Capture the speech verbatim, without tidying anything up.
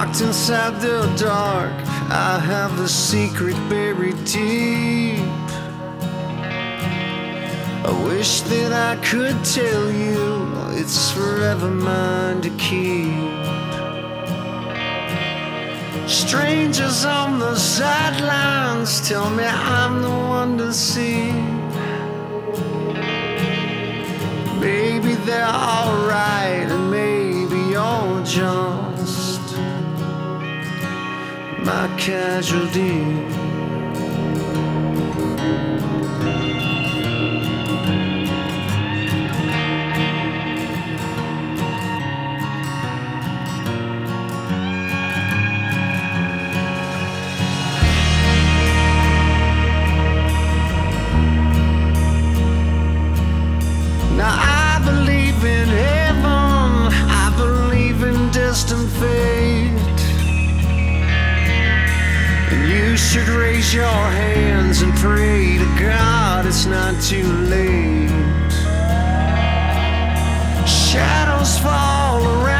Locked inside the dark, I have a secret buried deep. I wish that I could tell you it's forever mine to keep. Strangers on the sidelines tell me I'm the one to see. Maybe they're alright, and maybe you're just my casualty. Now I believe in heaven, I believe in distant fate, and you should raise your hands and pray to God it's not too late. Shadows fall around